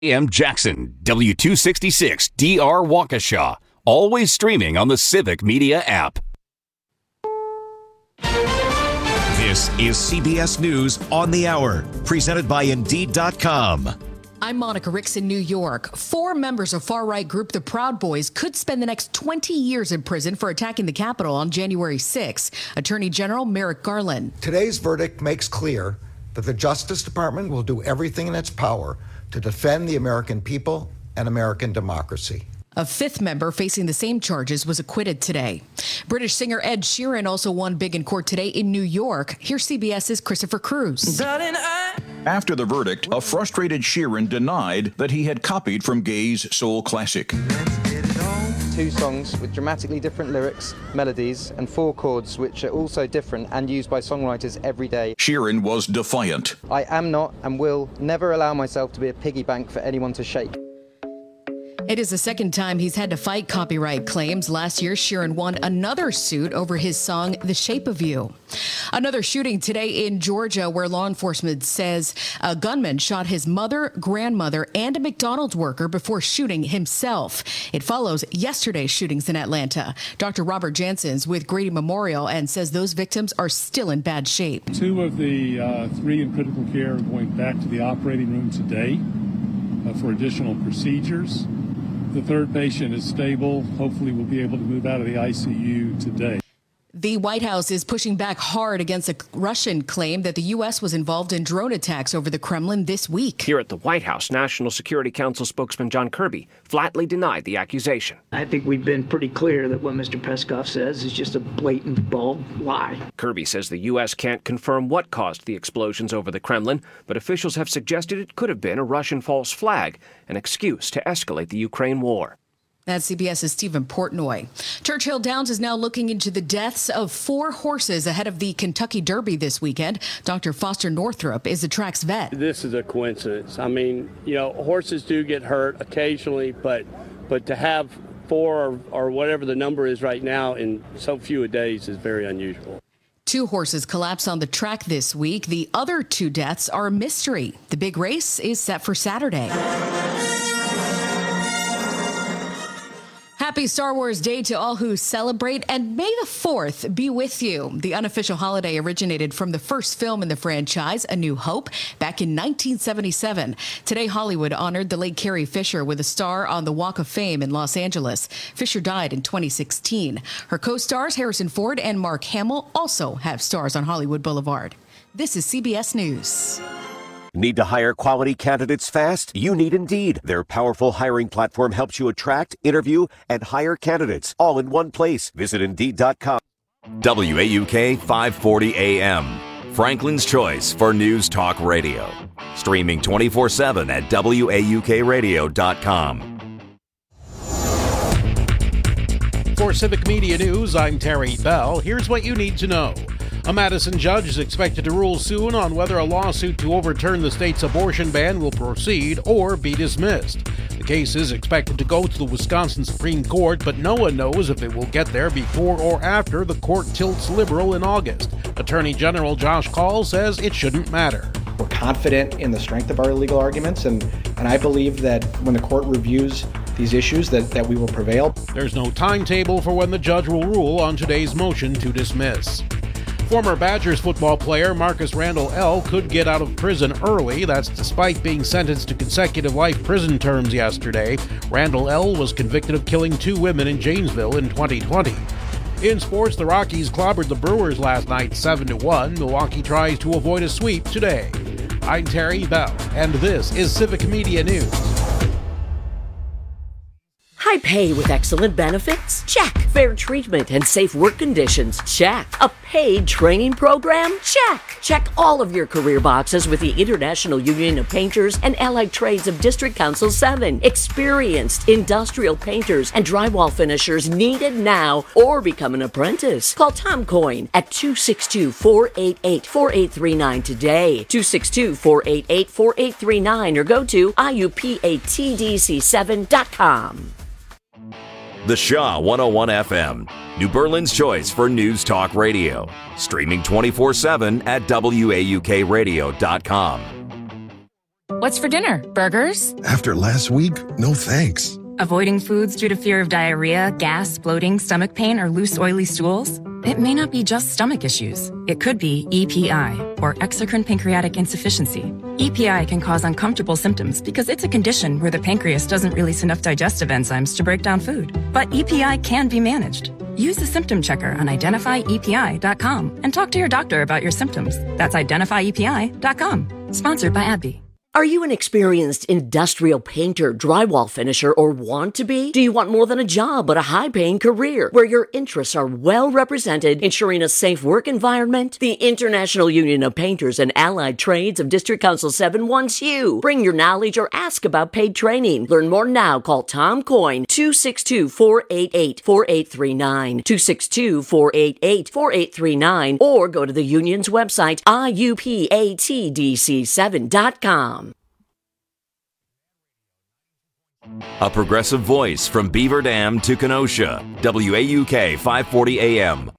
AM Jackson, W266 DR Waukesha. Always streaming on the Civic Media app. This is CBS News on the Hour, presented by Indeed.com. I'm Monica Ricks in New York. 4 members of far-right group the Proud Boys could spend the next 20 years in prison for attacking the Capitol on January 6. Attorney General Merrick Garland. Today's verdict makes clear that the Justice Department will do everything in its power to defend the American people and American democracy. A 5th member facing the same charges was acquitted today. British singer Ed Sheeran also won big in court today in New York. Here's CBS's Christopher Cruz. After the verdict, a frustrated Sheeran denied that he had copied from Gaye's soul classic. 2 songs with dramatically different lyrics, melodies, and 4 chords which are also different and used by songwriters every day. Sheeran was defiant. I am not and will never allow myself to be a piggy bank for anyone to shake. It is the second time he's had to fight copyright claims. Last year, Sheeran won another suit over his song, The Shape of You. Another shooting today in Georgia where law enforcement says a gunman shot his mother, grandmother, and a McDonald's worker before shooting himself. It follows yesterday's shootings in Atlanta. Dr. Robert Jansen's with Grady Memorial and says those victims are still in bad shape. 2 of the 3 in critical care are going back to the operating room today for additional procedures. The 3rd patient is stable. Hopefully we'll be able to move out of the ICU today. The White House is pushing back hard against a Russian claim that the U.S. was involved in drone attacks over the Kremlin this week. Here at the White House, National Security Council spokesman John Kirby flatly denied the accusation. I think we've been pretty clear that what Mr. Peskov says is just a blatant, bald lie. Kirby says the U.S. can't confirm what caused the explosions over the Kremlin, but officials have suggested it could have been a Russian false flag, an excuse to escalate the Ukraine war. That's CBS's Stephen Portnoy. Churchill Downs is now looking into the deaths of 4 horses ahead of the Kentucky Derby this weekend. Dr. Foster Northrup is the track's vet. This is a coincidence. I mean, horses do get hurt occasionally, but to have 4 or whatever the number is right now in so few days is very unusual. 2 horses collapsed on the track this week. The other 2 deaths are a mystery. The big race is set for Saturday. Happy Star Wars Day to all who celebrate, and may the 4th be with you. The unofficial holiday originated from the first film in the franchise, A New Hope, back in 1977. Today, Hollywood honored the late Carrie Fisher with a star on the Walk of Fame in Los Angeles. Fisher died in 2016. Her co-stars, Harrison Ford and Mark Hamill, also have stars on Hollywood Boulevard. This is CBS News. Need to hire quality candidates fast? You need Indeed. Their powerful hiring platform helps you attract, interview, and hire candidates all in one place. Visit Indeed.com. WAUK 540 AM. Franklin's Choice for News Talk Radio. Streaming 24/7 at WAUKradio.com. For Civic Media News, I'm Terry Bell. Here's what you need to know. A Madison judge is expected to rule soon on whether a lawsuit to overturn the state's abortion ban will proceed or be dismissed. The case is expected to go to the Wisconsin Supreme Court, but no one knows if it will get there before or after the court tilts liberal in August. Attorney General Josh Kaul says it shouldn't matter. We're confident in the strength of our legal arguments, and I believe that when the court reviews these issues that we will prevail. There's no timetable for when the judge will rule on today's motion to dismiss. Former Badgers football player Marcus Randall L. could get out of prison early. That's despite being sentenced to consecutive life prison terms yesterday. Randall L. was convicted of killing 2 women in Janesville in 2020. In sports, the Rockies clobbered the Brewers last night 7-1. Milwaukee tries to avoid a sweep today. I'm Terry Bell, and this is Civic Media News. High pay with excellent benefits? Check. Fair treatment and safe work conditions? Check. A paid training program? Check. Check all of your career boxes with the International Union of Painters and Allied Trades of District Council 7. Experienced industrial painters and drywall finishers needed now, or become an apprentice. Call Tom Coyne at 262-488-4839 today. 262-488-4839 or go to IUPATDC7.com. The Shaw 101 FM, New Berlin's choice for News Talk Radio. Streaming 24/7 at WAUKradio.com. What's for dinner? Burgers? After last week, no thanks. Avoiding foods due to fear of diarrhea, gas, bloating, stomach pain, or loose, oily stools? It may not be just stomach issues. It could be EPI, or exocrine pancreatic insufficiency. EPI can cause uncomfortable symptoms because it's a condition where the pancreas doesn't release enough digestive enzymes to break down food. But EPI can be managed. Use the symptom checker on identifyepi.com and talk to your doctor about your symptoms. That's identifyepi.com. Sponsored by AbbVie. Are you an experienced industrial painter, drywall finisher, or want to be? Do you want more than a job, but a high-paying career where your interests are well represented, ensuring a safe work environment? The International Union of Painters and Allied Trades of District Council 7 wants you. Bring your knowledge or ask about paid training. Learn more now. Call Tom Coyne, 262-488-4839, 262-488-4839, or go to the union's website, iupatdc7.com. A progressive voice from Beaver Dam to Kenosha. WAUK 540 AM.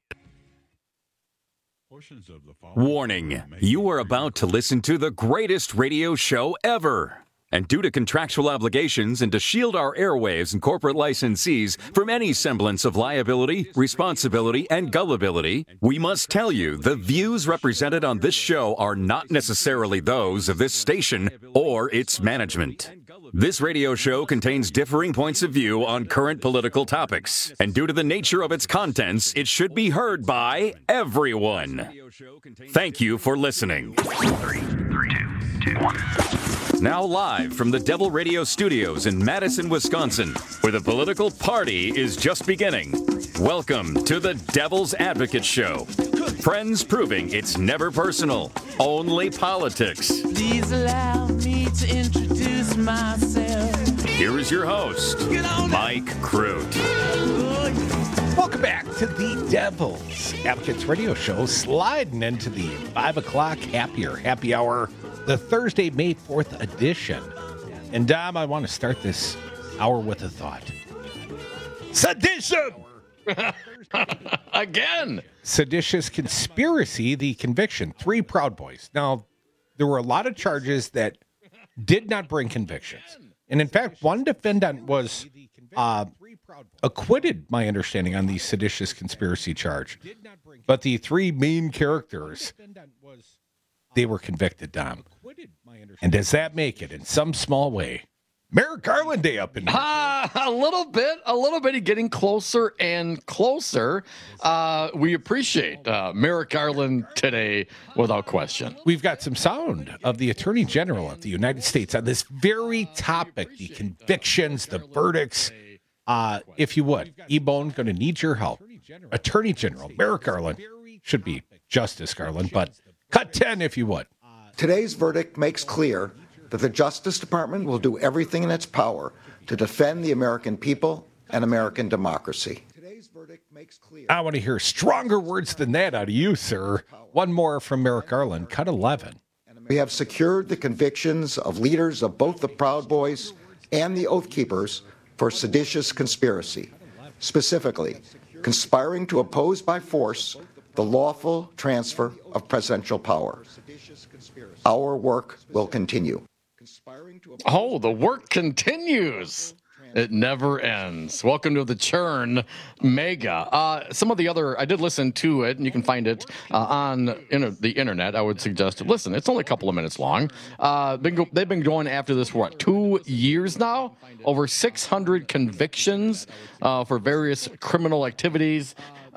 Warning, you are about to listen to the greatest radio show ever. And due to contractual obligations and to shield our airwaves and corporate licensees from any semblance of liability, responsibility, and gullibility, we must tell you the views represented on this show are not necessarily those of this station or its management. This radio show contains differing points of view on current political topics, and due to the nature of its contents, it should be heard by everyone. Thank you for listening. 3, 2, 1. Now live from the Devil Radio Studios in Madison, Wisconsin, where the political party is just beginning. Welcome to the Devil's Advocate Show. Friends proving it's never personal, only politics. Please allow me to introduce myself. Here is your host, Mike Crute. Welcome back to the Devil's Advocates Radio Show, sliding into the 5 o'clock happy hour, the Thursday, May 4th edition. And Dom, I want to start this hour with a thought. Sedition! Again! Seditious conspiracy, the conviction, 3 Proud Boys. Now, there were a lot of charges that did not bring convictions. And in fact, one defendant was acquitted, my understanding, on the seditious conspiracy charge. But the 3 main characters, they were convicted, Dom. And does that make it, in some small way, Merrick Garland Day up in here? A little bit, getting closer and closer. We appreciate Merrick Garland today, without question. We've got some sound of the Attorney General of the United States on this very topic, the convictions, the verdicts. If you would, E-Bone, going to need your help. Attorney General Merrick Garland, should be Justice Garland, but cut 10 if you would. Today's verdict makes clear that the Justice Department will do everything in its power to defend the American people and American democracy. I want to hear stronger words than that out of you, sir. One more from Merrick Garland, cut 11. We have secured the convictions of leaders of both the Proud Boys and the Oath Keepers for seditious conspiracy, specifically conspiring to oppose by force the lawful transfer of presidential power. Our work will continue. Oh, the work continues. It never ends. Welcome to the Churn Mega. Some of the other, I did listen to it, and you can find it on the internet. I would suggest to listen. It's only a couple of minutes long. They've been going after this for, what, 2 years now? Over 600 convictions for various criminal activities.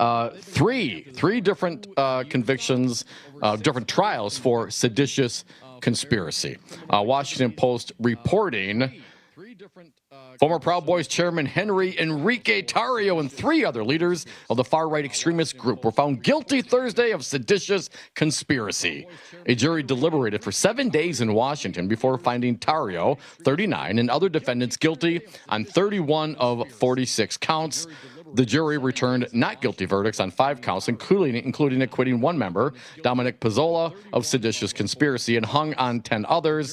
Three different convictions, different trials for seditious conspiracy. Washington Post reporting former Proud Boys chairman Henry Enrique Tarrio and 3 other leaders of the far-right extremist group were found guilty Thursday of seditious conspiracy. A jury deliberated for 7 days in Washington before finding Tarrio, 39, and other defendants guilty on 31 of 46 counts. The jury returned not guilty verdicts on 5 counts, including acquitting 1 member, Dominic Pizzola, of seditious conspiracy, and hung on 10 others.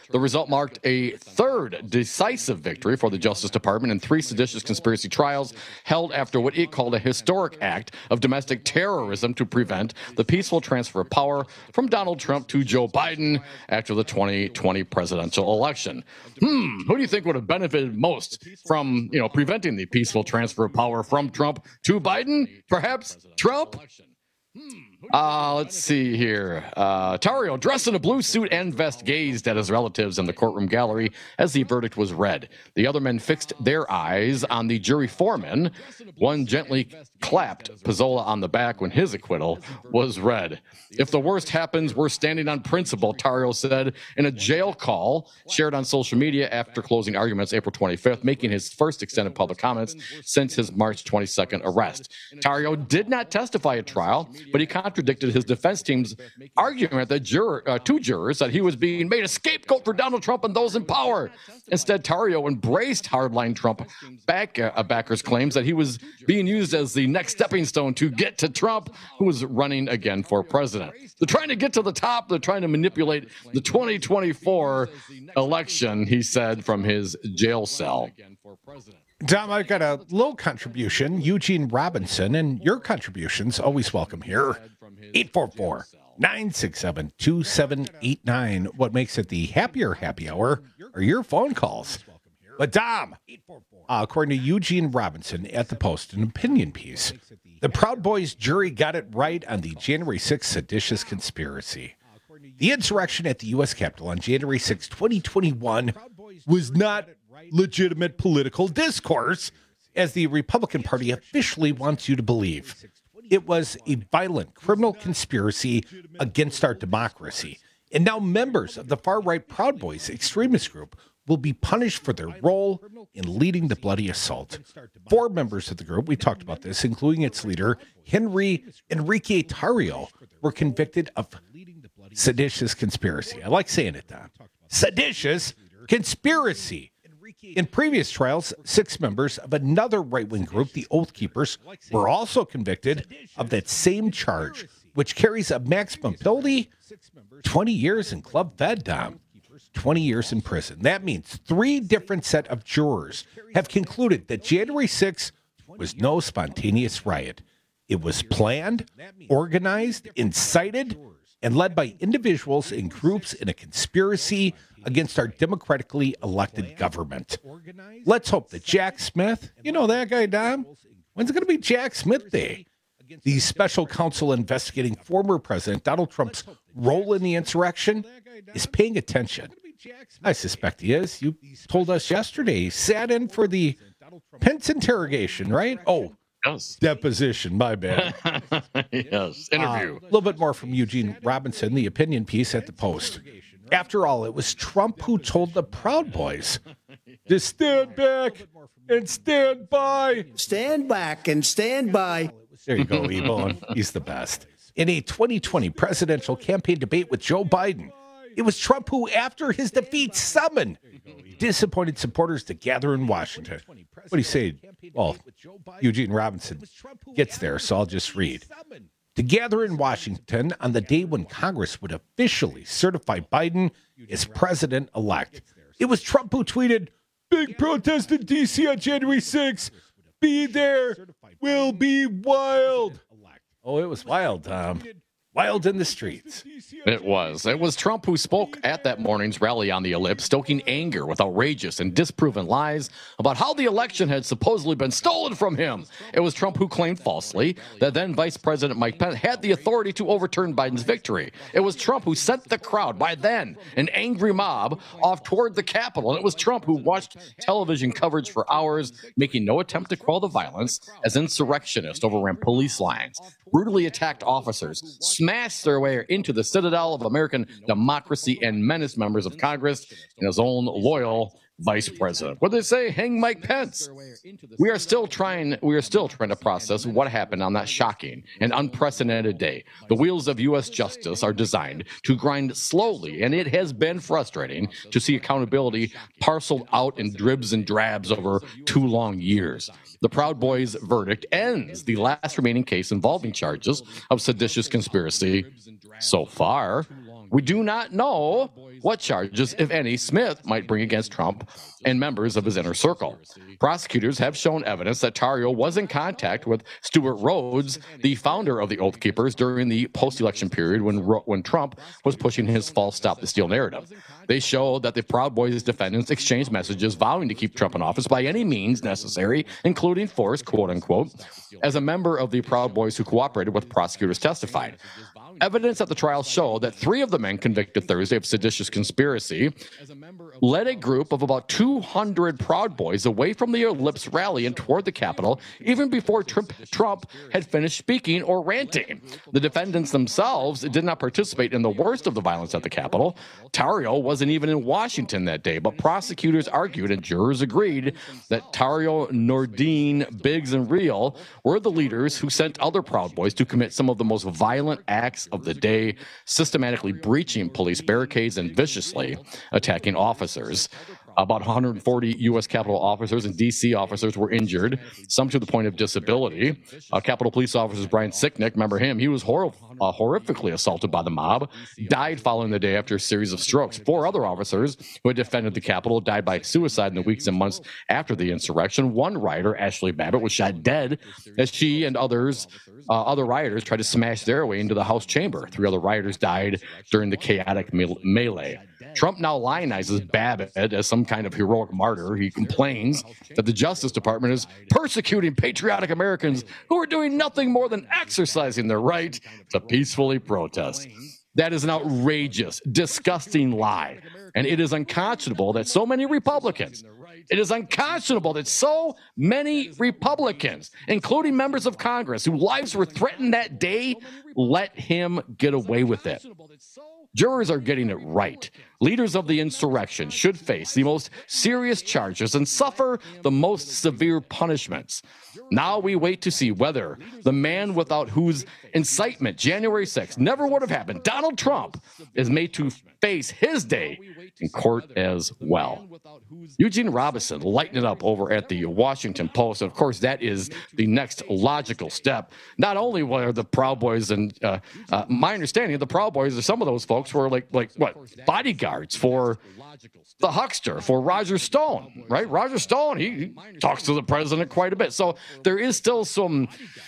The result marked a third decisive victory for the Justice Department in 3 seditious conspiracy trials held after what it called a historic act of domestic terrorism to prevent the peaceful transfer of power from Donald Trump to Joe Biden after the 2020 presidential election. Who do you think would have benefited most from, preventing the peaceful transfer of power from Trump to Biden? Perhaps Trump? Let's see here. Tarrio, dressed in a blue suit and vest, gazed at his relatives in the courtroom gallery as the verdict was read. The other men fixed their eyes on the jury foreman. One gently clapped Pizzola on the back when his acquittal was read. If the worst happens, we're standing on principle, Tarrio said in a jail call shared on social media after closing arguments April 25th, making his first extended public comments since his March 22nd arrest. Tarrio did not testify at trial, but he contradicted his defense team's argument that two jurors said he was being made a scapegoat for Donald Trump and those in power. Instead, Tarrio embraced hardline Trump backers' claims that he was being used as the next stepping stone to get to Trump, who was running again for president. They're trying to get to the top. They're trying to manipulate the 2024 election, he said from his jail cell. Tom, I've got a little contribution. Eugene Robinson, and your contributions always welcome here. 844-967-2789. What makes it the happier happy hour are your phone calls. But Dom, according to Eugene Robinson at the Post, an opinion piece, the Proud Boys jury got it right on the January 6th seditious conspiracy. The insurrection at the U.S. Capitol on January 6, 2021 was not legitimate political discourse, as the Republican Party officially wants you to believe. It was a violent criminal conspiracy against our democracy. And now members of the far-right Proud Boys extremist group will be punished for their role in leading the bloody assault. 4 members of the group, we talked about this, including its leader, Enrique Tarrio, were convicted of seditious conspiracy. I like saying it, Don. Seditious conspiracy. In previous trials, 6 members of another right-wing group, the Oath Keepers, were also convicted of that same charge, which carries a maximum penalty, 20 years in Club Fed, Dom. 20 years in prison. That means 3 different set of jurors have concluded that January 6th was no spontaneous riot. It was planned, organized, incited, and led by individuals and groups in a conspiracy against our democratically elected government. Let's hope that Jack Smith, you know that guy, Dom? When's it going to be Jack Smith Day? The special counsel investigating former President Donald Trump's role in the insurrection is paying attention. I suspect he is. You told us yesterday he sat in for the Pence interrogation, right? Oh, yes. Deposition, my bad. Yes, interview. A little bit more from Eugene Robinson, the opinion piece at the Post. After all, it was Trump who told the Proud Boys to stand back and stand by. Stand back and stand by. There you go, Ebone. He's the best. In a 2020 presidential campaign debate with Joe Biden, it was Trump who, after his defeat, summoned disappointed supporters to gather in Washington. What do you say? Well, Eugene Robinson gets there, so I'll just read. To gather in Washington on the day when Congress would officially certify Biden as president-elect. It was Trump who tweeted, "Big protest in D.C. on January 6th. Be there. Will be wild." Oh, it was wild, Tom. Wild in the streets. It was. It was Trump who spoke at that morning's rally on the Ellipse, stoking anger with outrageous and disproven lies about how the election had supposedly been stolen from him. It was Trump who claimed falsely that then Vice President Mike Pence had the authority to overturn Biden's victory. It was Trump who sent the crowd, by then an angry mob, off toward the Capitol. And it was Trump who watched television coverage for hours, making no attempt to quell the violence as insurrectionists overran police lines, brutally attacked officers, smashed their way into the citadel of American democracy, and menaced members of Congress and his own loyal vice president. What did they say? Hang Mike Pence. We are still trying to process what happened on that shocking and unprecedented day. The wheels of U.S. justice are designed to grind slowly, and it has been frustrating to see accountability parceled out in dribs and drabs over 2 long years. The Proud Boys verdict ends the last remaining case involving charges of seditious conspiracy so far. We do not know what charges, if any, Smith might bring against Trump and members of his inner circle. Prosecutors have shown evidence that Tarrio was in contact with Stuart Rhodes, the founder of the Oath Keepers, during the post-election period when Trump was pushing his false Stop the Steal narrative. They show that the Proud Boys defendants exchanged messages vowing to keep Trump in office by any means necessary, including force, quote unquote, as a member of the Proud Boys who cooperated with prosecutors testified. Evidence at the trial showed that 3 of the men convicted Thursday of seditious conspiracy led a group of about 200 Proud Boys away from the Ellipse rally and toward the Capitol, even before Trump had finished speaking or ranting. The defendants themselves did not participate in the worst of the violence at the Capitol. Tarrio wasn't even in Washington that day, but prosecutors argued and jurors agreed that Tarrio, Nordine, Biggs, and Reel were the leaders who sent other Proud Boys to commit some of the most violent acts of the day, systematically breaching police barricades and viciously attacking officers. About 140 U.S. Capitol officers and D.C. officers were injured, some to the point of disability. Capitol Police Officer Brian Sicknick, remember him, he was horrifically assaulted by the mob, died following the day after a series of strokes. 4 other officers who had defended the Capitol died by suicide in the weeks and months after the insurrection. One rioter, Ashley Babbitt, was shot dead as she and other rioters tried to smash their way into the House chamber. 3 other rioters died during the chaotic melee. Trump now lionizes Babbitt as some kind of heroic martyr. He complains that the Justice Department is persecuting patriotic Americans who are doing nothing more than exercising their right to peacefully protest. That is an outrageous, disgusting lie. And it is unconscionable that so many Republicans, including members of Congress whose lives were threatened that day, let him get away with it. Jurors are getting it right. Leaders of the insurrection should face the most serious charges and suffer the most severe punishments. Now we wait to see whether the man without whose incitement January 6th never would have happened, Donald Trump, is made to face his day in court as well. Eugene Robinson lighting it up over at the Washington Post. Of course, that is the next logical step. Not only were the Proud Boys, and my understanding of the Proud Boys are some of those folks were like bodyguards for the huckster, for Roger Stone, right? Roger Stone, he talks to the president quite a bit. So there is still some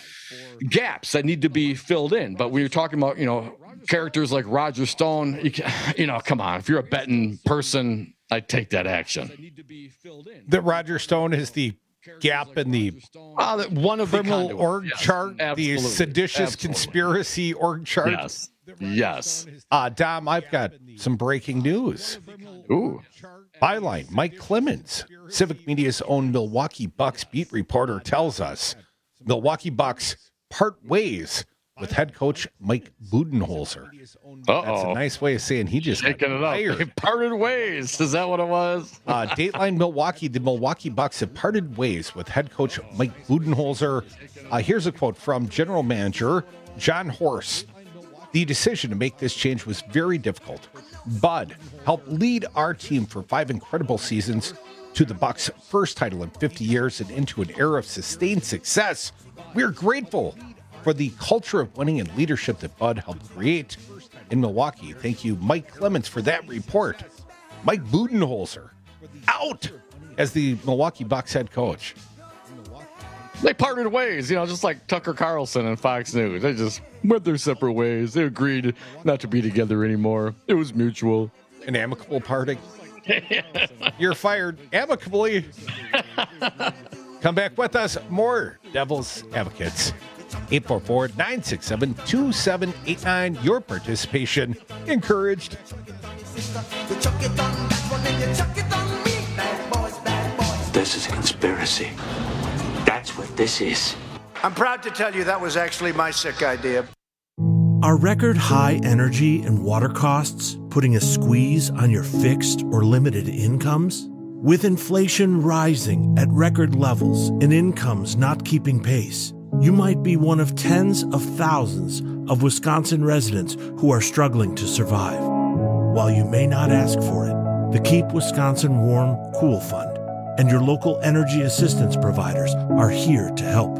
gaps that need to be filled in. But we were talking about, characters like Roger Stone, come on, if you're a betting person, I'd take that action. That Roger Stone is the gap in the one of criminal the org chart, the seditious conspiracy org chart. Yes. Dom, I've got some breaking news. Ooh. Byline, Mike Clemens, Civic Media's own Milwaukee Bucks beat reporter, tells us Milwaukee Bucks part ways with head coach Mike Budenholzer. That's a nice way of saying he just taking it up. They parted ways. Is that what it was? Dateline Milwaukee, the Milwaukee Bucks have parted ways with head coach Mike Budenholzer. Here's a quote from general manager John Horst. The decision to make this change was very difficult. Bud helped lead our team for 5 incredible seasons to the Bucks' first title in 50 years and into an era of sustained success. We're grateful for the culture of winning and leadership that Bud helped create in Milwaukee. Thank you, Mike Clemens, for that report. Mike Budenholzer out as the Milwaukee Bucks head coach. They parted ways, just like Tucker Carlson and Fox News. They just went their separate ways. They agreed not to be together anymore. It was mutual. An amicable parting. You're fired amicably. Come back with us. More Devil's Advocates. 844-967-2789. Your participation encouraged. This is a conspiracy. That's what this is. I'm proud to tell you that was actually my sick idea. Are record high energy and water costs putting a squeeze on your fixed or limited incomes? With inflation rising at record levels and incomes not keeping pace, you might be one of tens of thousands of Wisconsin residents who are struggling to survive. While you may not ask for it, the Keep Wisconsin Warm Cool Fund and your local energy assistance providers are here to help.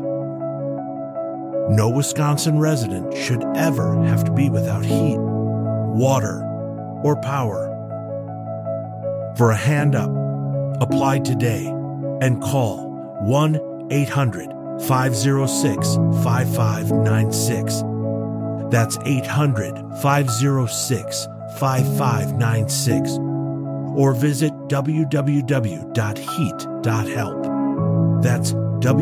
No Wisconsin resident should ever have to be without heat, water, or power. For a hand up, apply today and call 1-800-506-5596. That's 800-506-5596. Or visit www.heat.help. That's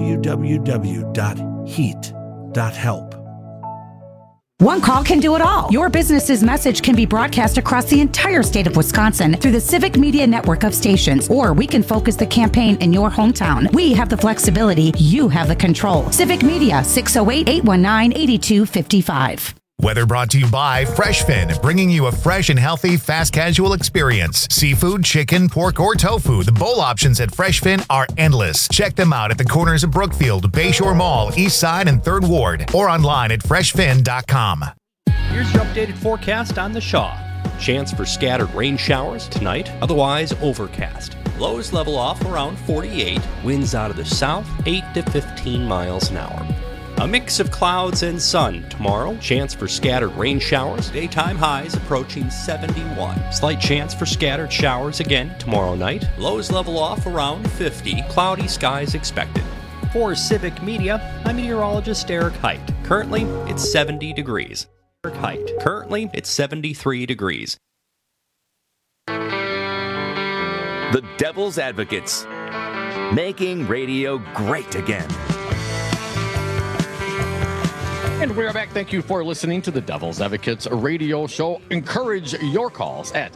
www.heat.help. One call can do it all. Your business's message can be broadcast across the entire state of Wisconsin through the Civic Media network of stations, or we can focus the campaign in your hometown. We have the flexibility. You have the control. Civic Media, 608-819-8255. Weather brought to you by FreshFin, bringing you a fresh and healthy fast casual experience. Seafood, chicken, pork, or tofu, the bowl options at FreshFin are endless. Check them out at the corners of Brookfield, Bayshore Mall, East Side, and 3rd Ward, or online at freshfin.com. Here's your updated forecast on the Shaw. Chance for scattered rain showers tonight, otherwise overcast. Lows level off around 48, winds out of the south 8 to 15 miles an hour. A mix of clouds and sun tomorrow. Chance for scattered rain showers. Daytime highs approaching 71. Slight chance for scattered showers again tomorrow night. Lows level off around 50. Cloudy skies expected. For Civic Media, I'm meteorologist Eric Height. Currently, it's 70 degrees. Eric Height. Currently, it's 73 degrees. The Devil's Advocates. Making radio great again. And we are back. Thank you for listening to the Devil's Advocates radio show. Encourage your calls at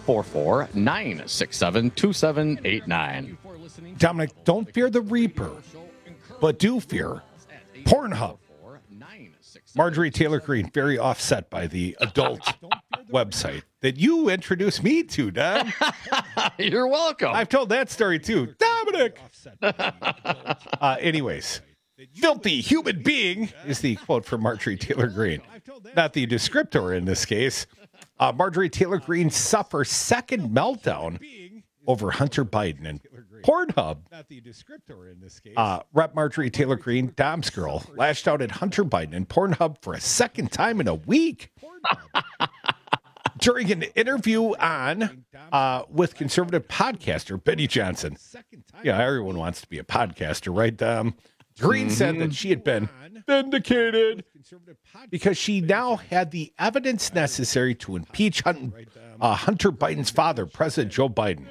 844-967-2789. Dominic, don't fear the Reaper, but do fear Pornhub. Marjorie Taylor Greene, very offset by the adult website that you introduced me to, Dom. You're welcome. I've told that story too. Dominic! Anyways. Filthy human being is the quote from Marjorie Taylor Greene. Not the descriptor in this case. Marjorie Taylor Greene suffers second meltdown over Hunter Biden and Pornhub. Not the descriptor in this case. Rep Marjorie Taylor Greene, Dom's girl, lashed out at Hunter Biden and Pornhub for a second time in a week. During an interview on with conservative podcaster Benny Johnson. Yeah, everyone wants to be a podcaster, right, Dom? Greene said that she had been vindicated because she now had the evidence necessary to impeach Hunter Biden's father, President Joe Biden.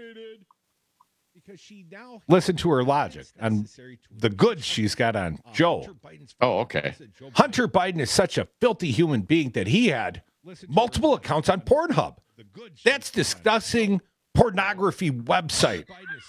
Listen to her logic on the goods she's got on Joe. Oh, okay. Hunter Biden is such a filthy human being that he had multiple accounts on Pornhub. That's discussing pornography website.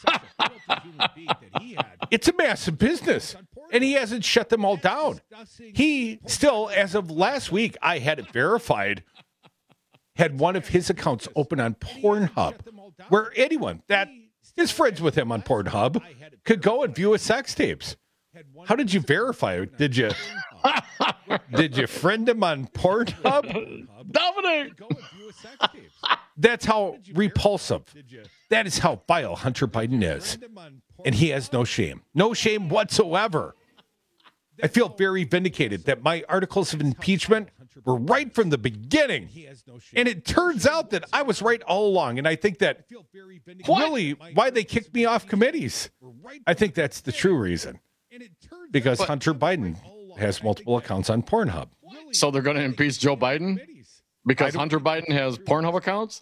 It's a massive business, and he hasn't shut them all down. He still, as of last week, I had it verified, had one of his accounts open on Pornhub, where anyone that is friends with him on Pornhub could go and view his sex tapes. How did you verify it? Did you friend him on Pornhub? Dominic! That's how repulsive. That is how vile Hunter Biden is. And he has no shame. No shame whatsoever. I feel very vindicated that my articles of impeachment were right from the beginning. And it turns out that I was right all along. And I think that really why they kicked me off committees. I think that's the true reason. Because Hunter Biden has multiple accounts on Pornhub. So they're going to impeach Joe Biden? Because Hunter Biden has Pornhub accounts?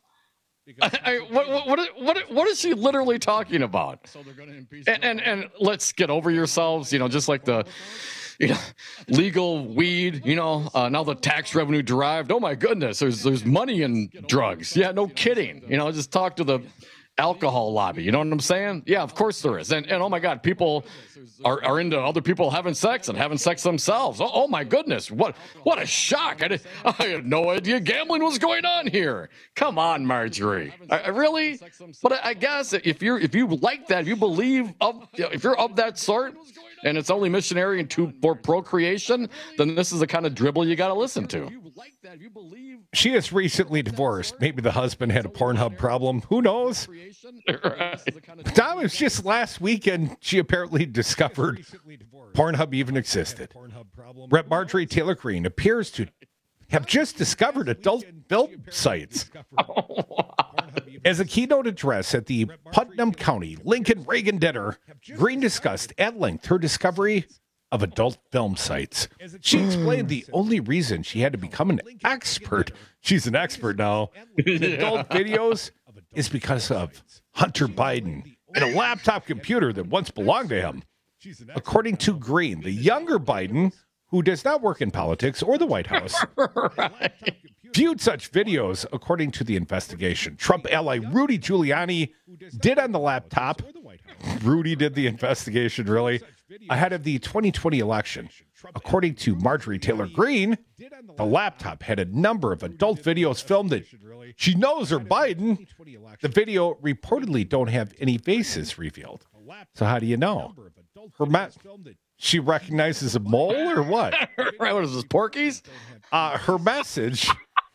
What is she literally talking about? And let's get over yourselves, just like the legal weed, now the tax revenue derived. Oh my goodness, there's money in drugs. Yeah, no kidding. Just talk to the alcohol lobby. You know what I'm saying? Yeah, of course there is. And oh my God, people are into other people having sex and having sex themselves. Oh my goodness. What a shock. I had no idea gambling was going on here. Come on, Marjorie. Really? But I guess if you like that, if you believe if you're of that sort and it's only missionary for procreation, then this is the kind of dribble you got to listen to. She is recently divorced. Maybe the husband had a Pornhub problem. Who knows? Right. Tom, it was just last weekend she apparently discovered Pornhub even existed. Rep. Marjorie Taylor Greene appears to have just discovered adult film sites. As a keynote address at the Putnam County Lincoln Reagan dinner, Green discussed at length her discovery of adult film sites. She explained the only reason she had to become an expert, she's an expert now, in adult videos is because of Hunter Biden and a laptop computer that once belonged to him. According to Green, the younger Biden, who does not work in politics or the White House, viewed such videos, according to the investigation. Trump ally Rudy Giuliani did on the laptop. Rudy did the investigation, really, ahead of the 2020 election. According to Marjorie Taylor Greene, the laptop had a number of adult videos filmed that she knows are Biden. The video reportedly don't have any faces revealed. So how do you know? She recognizes a mole or what? Right, what is this, Porky's? Her message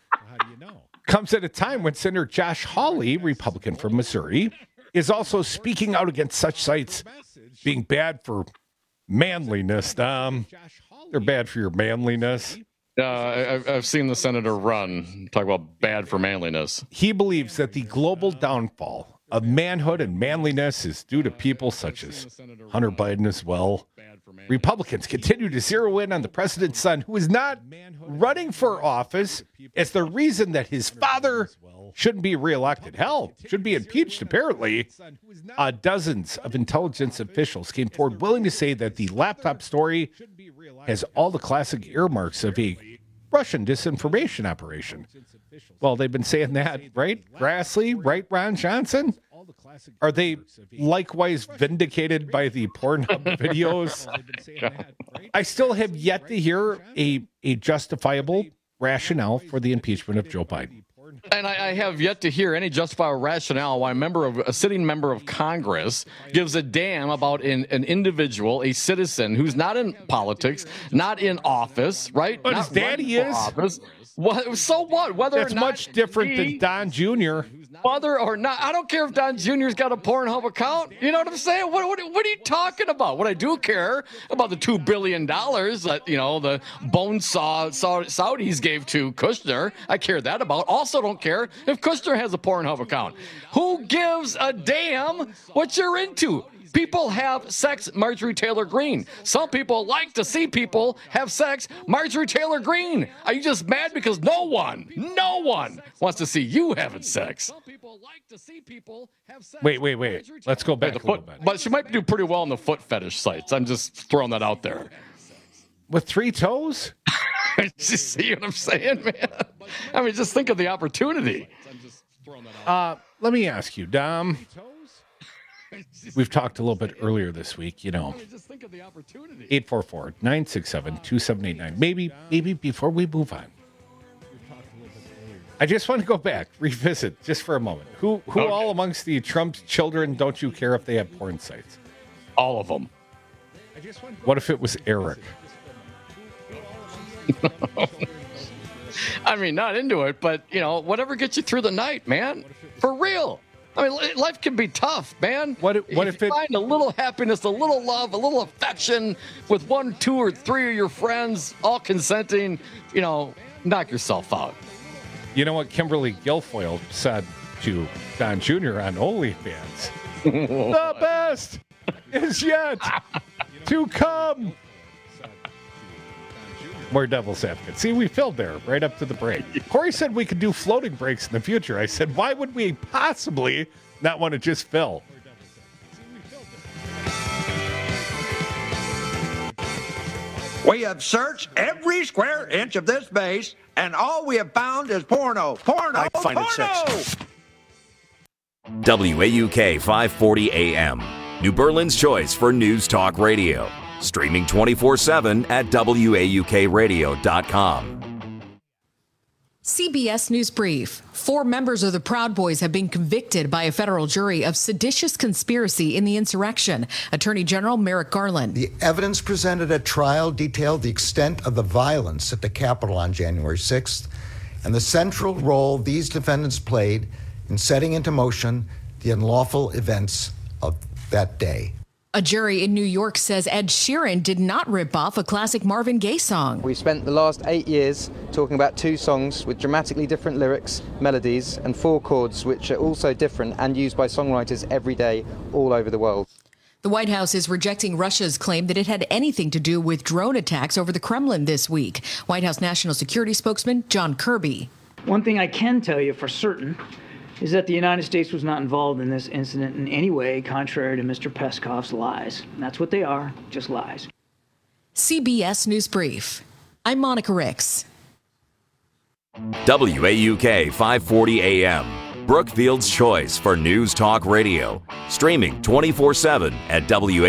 comes at a time when Senator Josh Hawley, Republican from Missouri, is also speaking out against such sites being bad for manliness. They're bad for your manliness. I've seen the senator run, talk about bad for manliness. He believes that the global downfall of manhood and manliness is due to people such as Hunter Biden as well. Republicans continue to zero in on the president's son, who is not running for office, as the reason that his father shouldn't be reelected. Hell, should be impeached, apparently. Dozens of intelligence officials came forward willing to say that the laptop story has all the classic earmarks of a Russian disinformation operation. Well, they've been saying that, right? Grassley, right, Ron Johnson? Are they likewise vindicated by the Pornhub videos? I still have yet to hear a justifiable rationale for the impeachment of Joe Biden. And I have yet to hear any justifiable rationale why a sitting member of Congress gives a damn about an individual, a citizen who's not in politics, not in office, right? But his daddy is. Office. What, so what? Whether That's or not much different than Don Jr. Whether or not, I don't care if Don Jr.'s got a Pornhub account. You know what I'm saying? What are you talking about? What I do care about the $2 billion that, the bone saw Saudis gave to Kushner. I care that about. Also don't care if Kushner has a Pornhub account. Who gives a damn what you're into? People have sex, Marjorie Taylor Greene. Some people like to see people have sex, Marjorie Taylor Greene. Are you just mad because no one wants to see you having sex? Some people like to see people have sex. Wait. Let's go back a little bit. But she might do pretty well on the foot fetish sites. I'm just throwing that out there. With 3 toes? Just see what I'm saying, man? I mean, just think of the opportunity. Let me ask you, Dom. We've talked a little bit earlier this week, 844-967-2789. Maybe before we move on, I just want to go back, revisit just for a moment. Who all amongst the Trump children don't you care if they have porn sites? All of them. What if it was Eric? I mean, not into it, but, whatever gets you through the night, man. For real. I mean, life can be tough, man. What if you find a little happiness, a little love, a little affection with 1, 2, or 3 of your friends, all consenting, knock yourself out. You know what Kimberly Guilfoyle said to Don Jr. on OnlyFans? The best is yet to come. More devil's advocate. See, we filled there right up to the break. Corey said we could do floating breaks in the future. I said, why would we possibly not want to just fill? We have searched every square inch of this base, and all we have found is porno. I find it sexy. WAUK 540 AM, New Berlin's choice for news talk radio. Streaming 24/7 at WAUKradio.com. CBS News Brief. 4 members of the Proud Boys have been convicted by a federal jury of seditious conspiracy in the insurrection. Attorney General Merrick Garland. The evidence presented at trial detailed the extent of the violence at the Capitol on January 6th and the central role these defendants played in setting into motion the unlawful events of that day. A jury in New York says Ed Sheeran did not rip off a classic Marvin Gaye song. We've spent the last 8 years talking about 2 songs with dramatically different lyrics, melodies, and 4 chords, which are also different and used by songwriters every day all over the world. The White House is rejecting Russia's claim that it had anything to do with drone attacks over the Kremlin this week. White House National Security spokesman John Kirby. One thing I can tell you for certain is that the United States was not involved in this incident in any way, contrary to Mr. Peskov's lies. And that's what they are, just lies. CBS News Brief. I'm Monica Ricks. WAUK 540 AM, Brookfield's choice for news talk radio. Streaming 24/7 at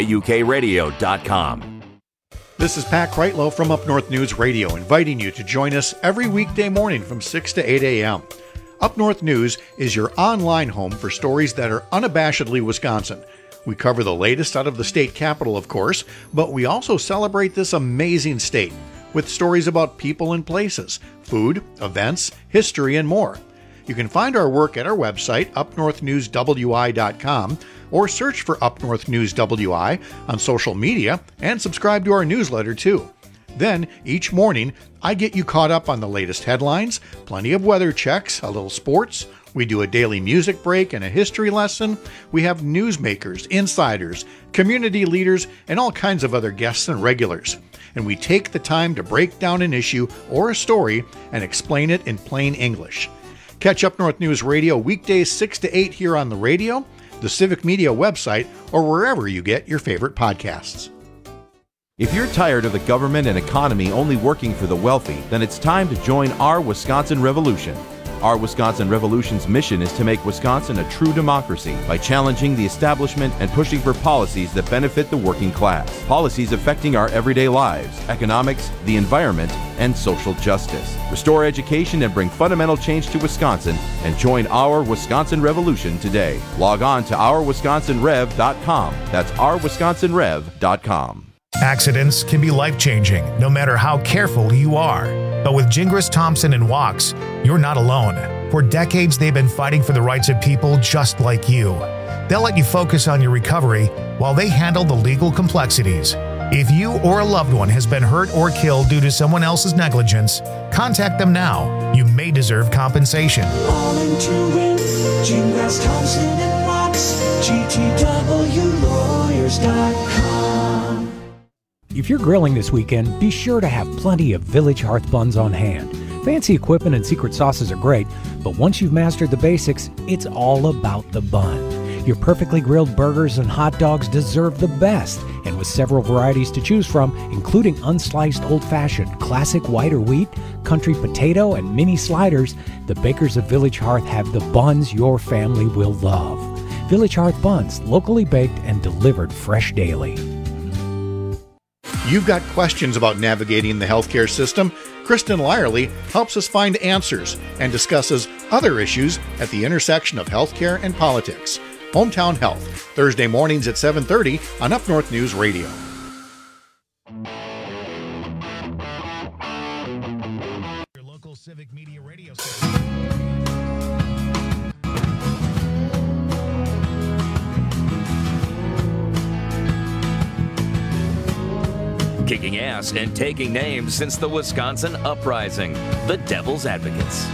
WAUKradio.com. This is Pat Kreitlow from Up North News Radio, inviting you to join us every weekday morning from 6 to 8 a.m. Up North News is your online home for stories that are unabashedly Wisconsin. We cover the latest out of the state capital, of course, but we also celebrate this amazing state with stories about people and places, food, events, history, and more. You can find our work at our website, upnorthnewswi.com, or search for Up North News WI on social media and subscribe to our newsletter too. Then, each morning, I get you caught up on the latest headlines, plenty of weather checks, a little sports. We do a daily music break and a history lesson. We have newsmakers, insiders, community leaders, and all kinds of other guests and regulars. And we take the time to break down an issue or a story and explain it in plain English. Catch Up North News Radio weekdays 6 to 8 here on the radio, the Civic Media website, or wherever you get your favorite podcasts. If you're tired of the government and economy only working for the wealthy, then it's time to join Our Wisconsin Revolution. Our Wisconsin Revolution's mission is to make Wisconsin a true democracy by challenging the establishment and pushing for policies that benefit the working class. Policies affecting our everyday lives, economics, the environment, and social justice. Restore education and bring fundamental change to Wisconsin and join Our Wisconsin Revolution today. Log on to ourwisconsinrev.com. That's ourwisconsinrev.com. Accidents can be life-changing, no matter how careful you are. But with Gingras Thompson and Wachs, you're not alone. For decades, they've been fighting for the rights of people just like you. They'll let you focus on your recovery while they handle the legal complexities. If you or a loved one has been hurt or killed due to someone else's negligence, contact them now. You may deserve compensation. All in to win. Gingras Thompson and Wachs. GTWlawyers.com. If you're grilling this weekend, be sure to have plenty of Village Hearth buns on hand. Fancy equipment and secret sauces are great, but once you've mastered the basics, it's all about the bun. Your perfectly grilled burgers and hot dogs deserve the best, and with several varieties to choose from, including unsliced old-fashioned, classic white or wheat, country potato, and mini sliders, the bakers of Village Hearth have the buns your family will love. Village Hearth buns, locally baked and delivered fresh daily. You've got questions about navigating the healthcare system? Kristen Lyerly helps us find answers and discusses other issues at the intersection of healthcare and politics. Hometown Health, Thursday mornings at 7:30 on Up North News Radio. Your local Civic Media radio Kicking ass and taking names since the Wisconsin Uprising. The Devil's Advocates.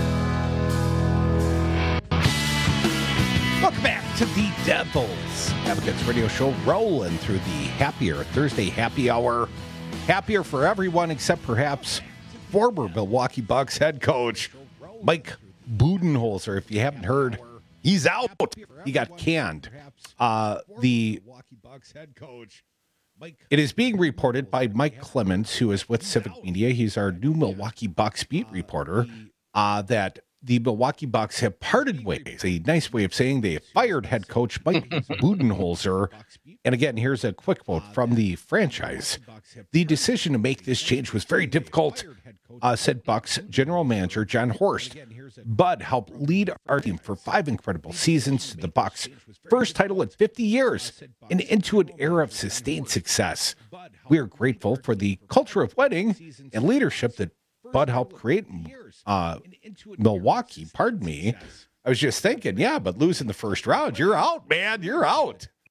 Welcome back to the Devil's Advocates radio show, rolling through the happier Thursday happy hour. Happier for everyone except perhaps former Milwaukee Bucks head coach Mike Budenholzer. If you haven't heard, he's out. He got canned. The head coach. It is being reported by Mike Clemens, who is with Civic Media. He's our new Milwaukee Bucks beat reporter, that the Milwaukee Bucks have parted ways. A nice way of saying they have fired head coach Mike Budenholzer. And again, here's a quick quote from the franchise. The decision to make this change was very difficult, said Bucks general manager John Horst. Bud helped lead our team for 5 incredible seasons to the Bucks' first title in 50 years and into an era of sustained success. We are grateful for the culture of winning and leadership that Bud helped create Milwaukee. Pardon me. I was just thinking, yeah, but losing the first round, you're out, man. You're out.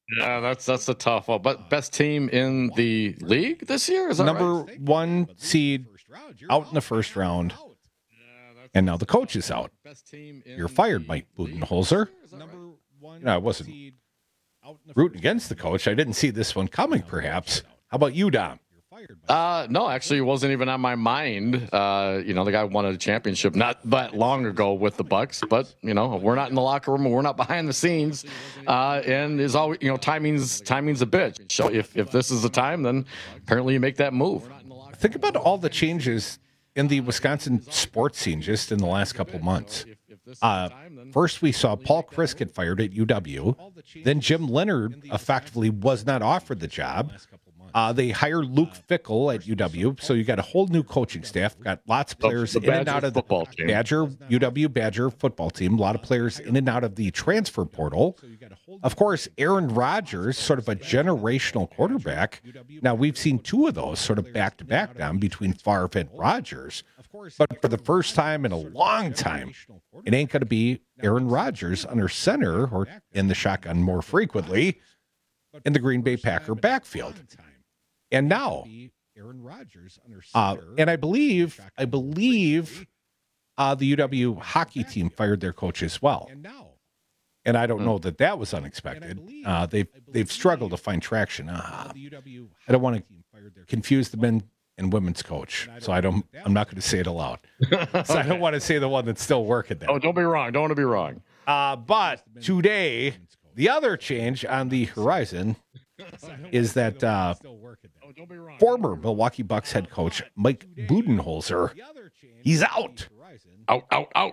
Yeah, that's a tough one. But best team in the league this year? Is that number right? 1 seed out in the first round. And now the coach is out. You're fired, Mike Budenholzer. I wasn't rooting against the coach. I didn't see this one coming, perhaps. How about you, Dom? No, actually, it wasn't even on my mind. The guy won a championship not that long ago with the Bucks, but we're not in the locker room, we're not behind the scenes, and is always timing's a bitch. So if this is the time, then apparently you make that move. Think about all the changes in the Wisconsin sports scene just in the last couple of months. First, we saw Paul Chryst get fired at UW. Then Jim Leonard effectively was not offered the job. They hired Luke Fickell at UW, so you got a whole new coaching staff. Got lots of players in and out of the UW Badger football team. A lot of players in and out of the transfer portal. Of course, Aaron Rodgers, sort of a generational quarterback. Now, we've seen 2 of those sort of back-to-back down between Favre and Rodgers. But for the first time in a long time, it ain't going to be Aaron Rodgers under center or in the shotgun more frequently in the Green Bay Packer backfield. And now, and I believe the UW hockey team fired their coach as well. And I don't know that was unexpected. They've struggled to find traction. I don't want to confuse the men and women's coach, so I'm not going to say it aloud. So I don't want to say the one that's still working there. Oh, don't be wrong. Don't want to be wrong. But today, the other change on the horizon is that former Milwaukee Bucks head coach Mike Budenholzer, he's out. Out.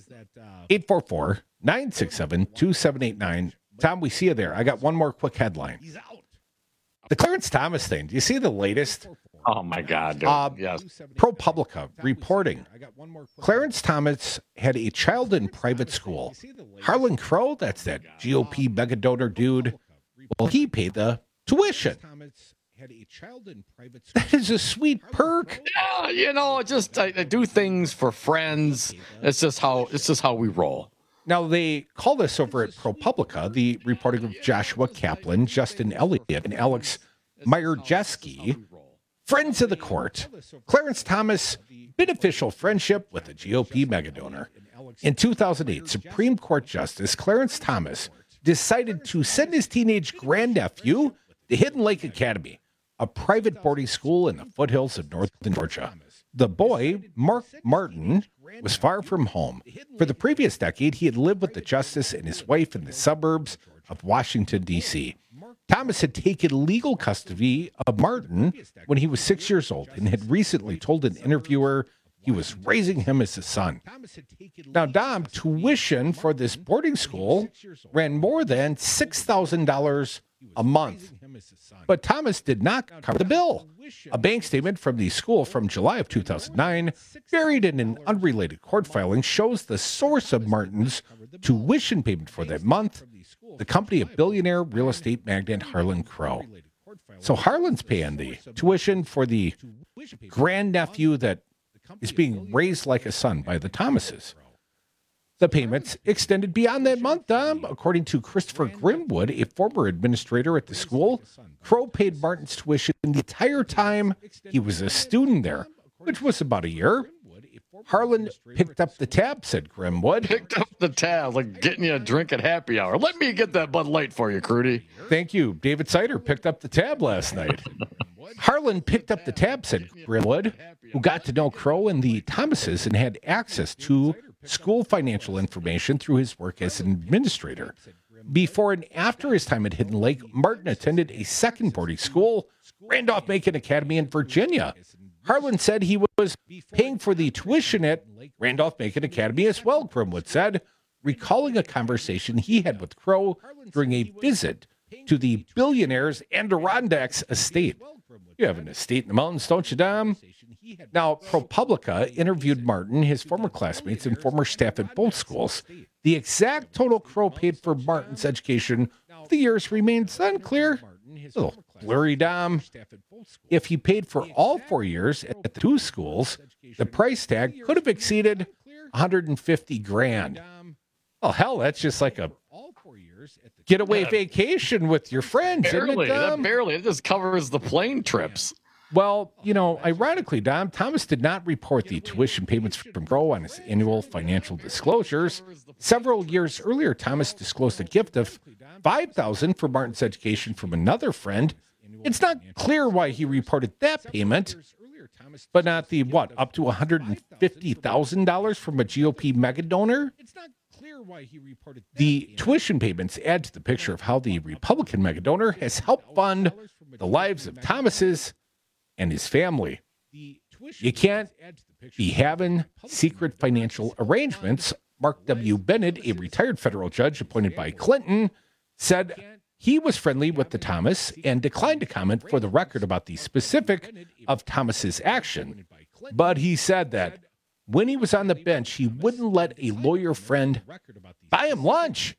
844-967-2789. Tom, we see you there. I got one more quick headline. The Clarence Thomas thing. Do you see the latest? Oh, my God. Yes. ProPublica reporting. Clarence Thomas had a child in private school. Harlan Crow, that's that GOP mega donor dude. Well, he paid the tuition. That is a sweet perk. Yeah, I do things for friends. It's just how we roll. Now, they call this over at ProPublica, the reporting of Joshua Kaplan, Justin Elliott, and Alex Myerjeski, friends of the court. Clarence Thomas, beneficial friendship with a GOP megadonor. In 2008, Supreme Court Justice Clarence Thomas decided to send his teenage grandnephew to Hidden Lake Academy, a private boarding school in the foothills of northern Georgia. The boy, Mark Martin, was far from home. For the previous decade, he had lived with the justice and his wife in the suburbs of Washington, D.C. Thomas had taken legal custody of Martin when he was 6 years old and had recently told an interviewer he was raising him as a son. Now, Dom, tuition for this boarding school ran more than $6,000 a month. But Thomas did not cover the bill. A bank statement from the school from July of 2009, buried in an unrelated court filing, shows the source of Martin's tuition payment for that month, the company of billionaire real estate magnate Harlan Crow. So Harlan's paying the tuition for the grandnephew that is being raised like a son by the Thomases. The payments extended beyond that month, Dom. According to Christopher Grimwood, a former administrator at the school, Crow paid Martin's tuition the entire time he was a student there, which was about a year. Harlan picked up the tab, said Grimwood. Picked up the tab, like getting you a drink at happy hour. Let me get that Bud Light for you, Crudy. Thank you. David Sider picked up the tab last night. Harlan picked up the tab, said Grimwood, who got to know Crow and the Thomases and had access to school financial information through his work as an administrator. Before and after his time at Hidden Lake, Martin attended a second boarding school, Randolph-Macon Academy in Virginia. Harlan said he was paying for the tuition at Randolph-Macon Academy as well, Grimwood said, recalling a conversation he had with Crow during a visit to the billionaire's Adirondacks estate. You have an estate in the mountains, don't you, Dom? Now, ProPublica interviewed Martin, his former classmates, and former staff at both schools. The exact total Crow paid for Martin's education for the years remains unclear. A little blurry, Dom. If he paid for all 4 years at the two schools, the price tag could have exceeded $150,000. Well, hell, that's just like a getaway vacation with your friends. Barely. Isn't it, Dom? Barely. It just covers the plane trips. Well, ironically, Dom, Thomas did not report the tuition payments from Crow on his annual financial disclosures. Several years earlier, Thomas disclosed a gift of $5,000 for Martin's education from another friend. It's not clear why he reported that payment, but not the, up to $150,000 from a GOP mega donor? It's not clear why he reported that. The tuition payments add to the picture of how the Republican mega donor has helped fund the lives of Thomas's and his family. You can't be having secret financial arrangements. Mark W. Bennett, a retired federal judge appointed by Clinton, said he was friendly with the Thomas and declined to comment for the record about the specific of Thomas's action. But he said that when he was on the bench, he wouldn't let a lawyer friend buy him lunch.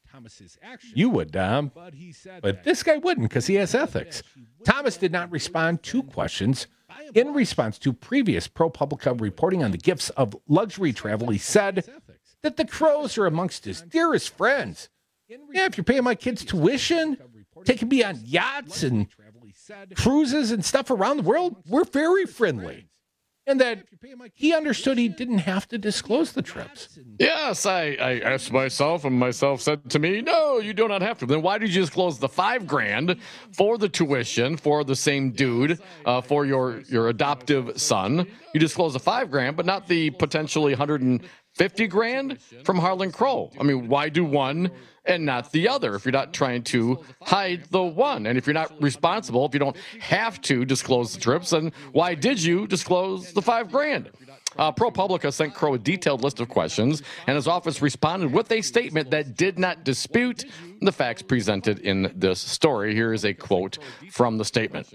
You would, Dom. But this guy wouldn't because he has ethics. Thomas did not respond to questions. In response to previous ProPublica reporting on the gifts of luxury travel, he said that the Crows are amongst his dearest friends. Yeah, if you're paying my kids tuition, taking me on yachts and cruises and stuff around the world, we're very friendly. And that he understood he didn't have to disclose the trips. Yes, I asked myself, and myself said to me, no, you do not have to. Then why did you disclose the $5,000 for the tuition for the same dude, for your adoptive son? You disclosed the $5,000, but not the potentially $150,000 from Harlan Crow. I mean, why do one and not the other if you're not trying to hide the one? And if you're not responsible, if you don't have to disclose the trips, then why did you disclose the $5,000? ProPublica sent Crow a detailed list of questions, and his office responded with a statement that did not dispute the facts presented in this story. Here is a quote from the statement.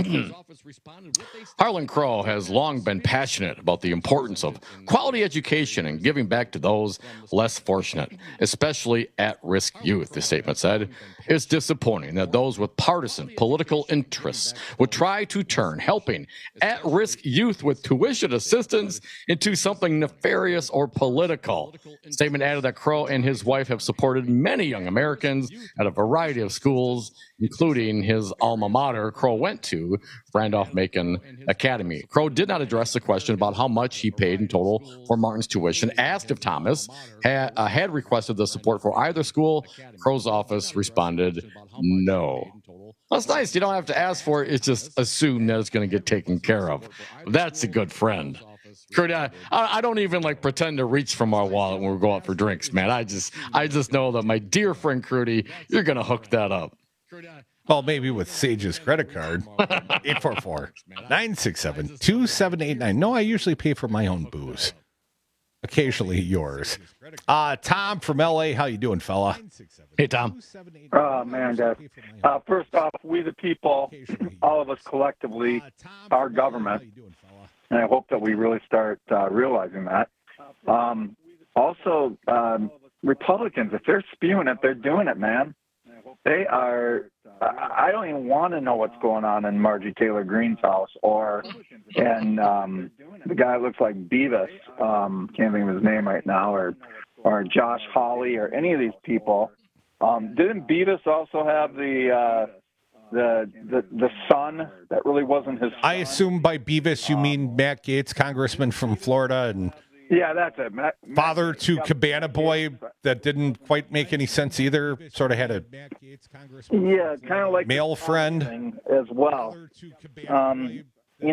Harlan Crow has long been passionate about the importance of quality education and giving back to those less fortunate, especially at-risk youth, the statement said. It's disappointing that those with partisan political interests would try to turn helping at-risk youth with tuition assistance into something nefarious or political. The statement added that Crow and his wife have supported many young Americans at a variety of schools, including his alma mater Crow went to, Randolph-Macon Academy. Crow did not address the question about how much he paid in total for Martin's tuition. Asked if Thomas had requested the support for either school, Crow's office responded, no. That's nice. You don't have to ask for it. It's just assume that it's going to get taken care of. That's a good friend. Kurt, I don't even pretend to reach for my wallet when we go out for drinks, man. I just know that my dear friend Crudy, you're going to hook that up. Well, maybe with Sage's credit card. 844-967-2789. No, I usually pay for my own booze. Occasionally yours. Tom from LA, how you doing, fella? Hey, Tom. Oh, man, guys. First off, we the people, all of us collectively, our government, and I hope that we really start realizing that. Also, Republicans, if they're spewing it, they're doing it, man. They are. I don't even want to know what's going on in Marjorie Taylor Greene's house or in the guy that looks like Beavis. Can't think of his name right now, or Josh Hawley, or any of these people. Didn't Beavis also have the son that really wasn't his son? I assume by Beavis you mean Matt Gaetz, congressman from Florida, and yeah, that's it. Father to Cabana Boy that didn't quite make any sense either. Sort of had a kind of like male friend as well. I'm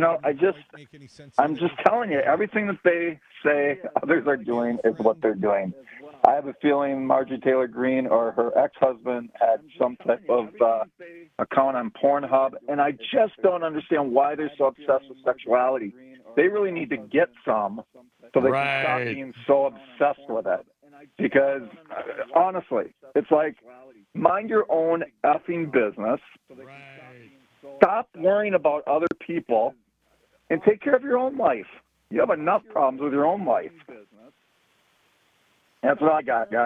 just telling you, everything that they say others are doing is what they're doing. I have a feeling Marjorie Taylor Greene or her ex-husband had some type of account on Pornhub, and I just don't understand why they're so obsessed with sexuality. They really need to get some so they can stop being so obsessed with it. Because, honestly, it's like, mind your own effing business. Stop worrying about other people and take care of your own life. You have enough problems with your own life. That's what I got, guys.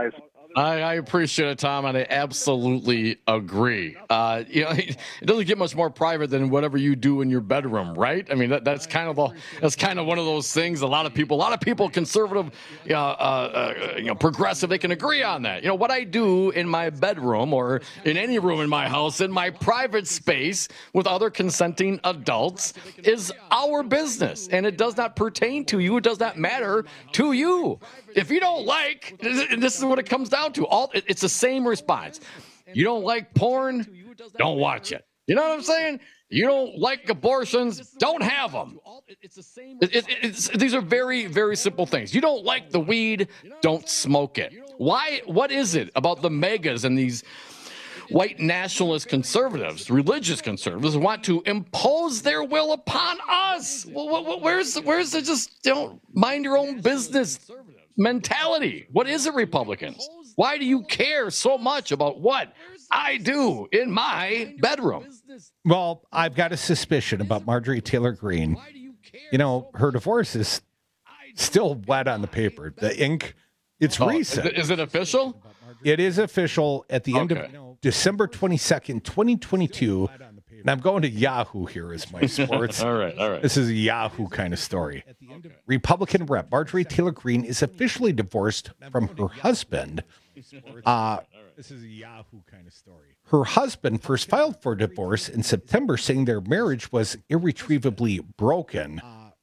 I appreciate it, Tom, and I absolutely agree. It doesn't get much more private than whatever you do in your bedroom, right? I mean, that's kind of one of those things. A lot of people, conservative, progressive, they can agree on that. What I do in my bedroom or in any room in my house, in my private space with other consenting adults, is our business, and it does not pertain to you. It does not matter to you. If you don't like, and this is what it comes down to, it's the same response. You don't like porn, don't watch it. You know what I'm saying? You don't like abortions, don't have them. These are very, very simple things. You don't like the weed, don't smoke it. Why? What is it about the megas and these white nationalist conservatives, religious conservatives, want to impose their will upon us? Where's the just mind your own business mentality? What is it, Republicans? Why do you care so much about what I do in my bedroom? Well, I've got a suspicion about Marjorie Taylor Greene. Her divorce is still wet on the paper. The ink, it's recent. Is it official? It is official at the end of December 22nd, 2022. And I'm going to Yahoo here as my sports. All right. This is a Yahoo kind of story. Republican Rep. Marjorie Taylor Greene is officially divorced from her husband. This is a Yahoo kind of story. Her husband first filed for divorce in September, saying their marriage was irretrievably broken.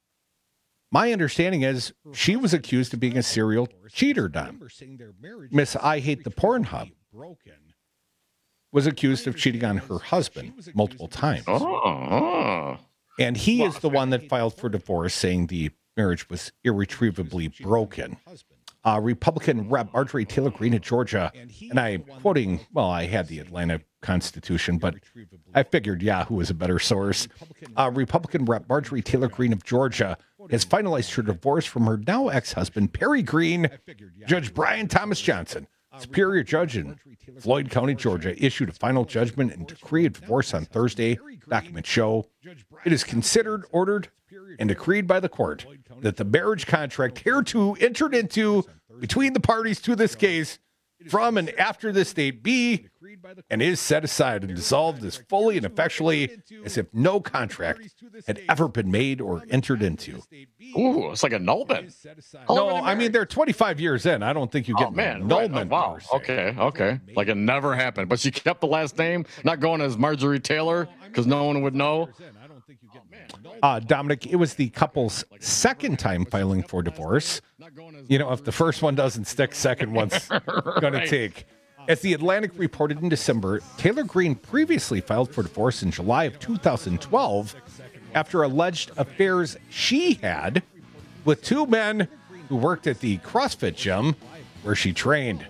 My understanding is she was accused of being a serial cheater, Don. Miss I Hate the Pornhub was accused of cheating on her husband multiple times. And he is the one that filed for divorce, saying the marriage was irretrievably broken. Republican Rep. Marjorie Taylor Greene of Georgia, and I'm quoting, I had the Atlanta Constitution, but I figured Yahoo was a better source. Republican Rep. Marjorie Taylor Greene of Georgia has finalized her divorce from her now ex-husband, Perry Greene. Judge Brian Thomas Johnson, Superior Judge in Floyd County, Georgia, issued a final judgment and decree of divorce on Thursday. Documents show it is considered, ordered, and decreed by the court that the marriage contract hereto entered into between the parties to this case from and after this date be and is set aside and dissolved as fully and effectually as if no contract had ever been made or entered into. Ooh, it's like annulment. No, I mean, they're 25 years in. I don't think you get annulment. Wow. Okay. Like it never happened. But she kept the last name, not going as Marjorie Taylor, because no one would know. Dominic, it was the couple's second time filing for divorce. If the first one doesn't stick, second one's going to take. As the Atlantic reported in December, Taylor Greene previously filed for divorce in July of 2012 after alleged affairs she had with two men who worked at the CrossFit gym where she trained.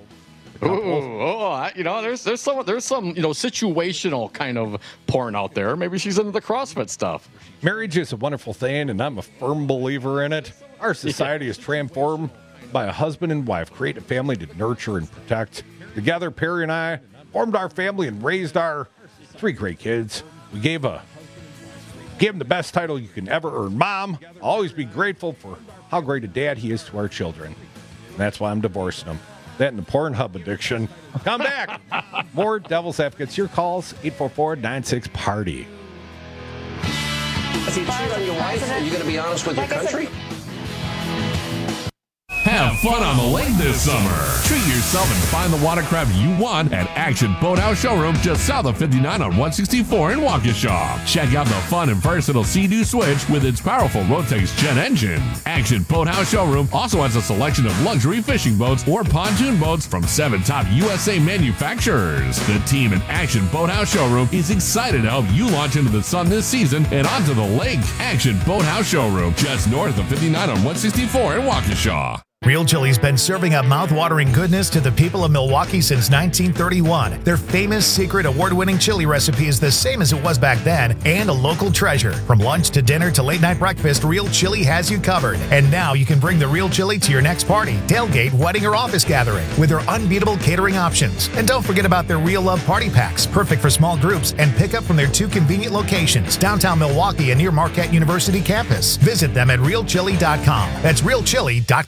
There's some situational kind of porn out there. Maybe she's into the CrossFit stuff. Marriage is a wonderful thing, and I'm a firm believer in it. Our society is transformed by a husband and wife, create a family to nurture and protect. Together, Perry and I formed our family and raised our 3 great kids. We gave him the best title you can ever earn, Mom. I'll always be grateful for how great a dad he is to our children. And that's why I'm divorcing him. That and the Pornhub addiction. Come back. More Devil's Advocates. Your calls, 844-96-PARTY. If you cheat on your wife, are you going to be honest with your country? Have fun on the lake this summer. Treat yourself and find the watercraft you want at Action Boathouse Showroom just south of 59 on 164 in Waukesha. Check out the fun and versatile Sea-Doo Switch with its powerful Rotax jet engine. Action Boathouse Showroom also has a selection of luxury fishing boats or pontoon boats from 7 top USA manufacturers. The team at Action Boathouse Showroom is excited to help you launch into the sun this season and onto the lake. Action Boathouse Showroom just north of 59 on 164 in Waukesha. Real Chili's been serving up mouth-watering goodness to the people of Milwaukee since 1931. Their famous secret award-winning chili recipe is the same as it was back then and a local treasure. From lunch to dinner to late-night breakfast, Real Chili has you covered. And now you can bring the Real Chili to your next party, tailgate, wedding, or office gathering with their unbeatable catering options. And don't forget about their Real Love Party Packs, perfect for small groups, and pick up from their 2 convenient locations, downtown Milwaukee and near Marquette University campus. Visit them at realchili.com. That's realchili.com.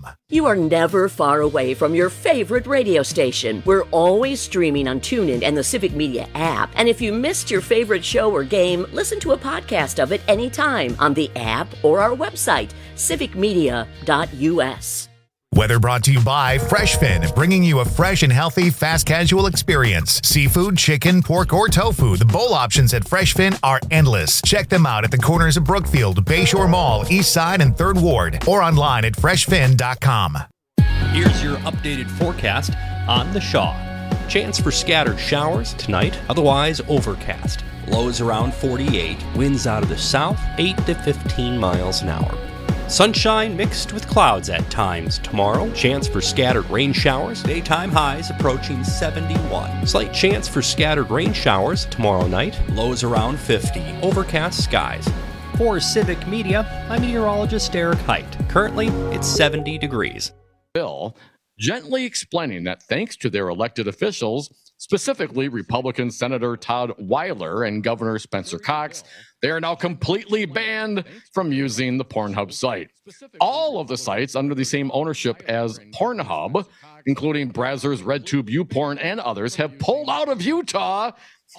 You are never far away from your favorite radio station. We're always streaming on TuneIn and the Civic Media app. And if you missed your favorite show or game, listen to a podcast of it anytime on the app or our website, civicmedia.us. Weather brought to you by FreshFin, bringing you a fresh and healthy fast casual experience. Seafood, chicken, pork, or tofu. The bowl options at FreshFin are endless. Check them out at the corners of Brookfield, Bayshore Mall, East Side, and 3rd Ward, or online at freshfin.com. Here's your updated forecast on the Shaw. Chance for scattered showers tonight, otherwise overcast. Lows around 48, winds out of the south, 8 to 15 miles an hour. Sunshine mixed with clouds at times tomorrow. Chance for scattered rain showers. Daytime highs approaching 71. Slight chance for scattered rain showers tomorrow night. Lows around 50. Overcast skies. For Civic Media, I'm meteorologist Derek Height. Currently, it's 70 degrees. Bill gently explaining that thanks to their elected officials, specifically Republican Senator Todd Weiler and Governor Spencer Cox, they are now completely banned from using the Pornhub site. All of the sites under the same ownership as Pornhub, including Brazzers, RedTube, YouPorn, and others, have pulled out of Utah.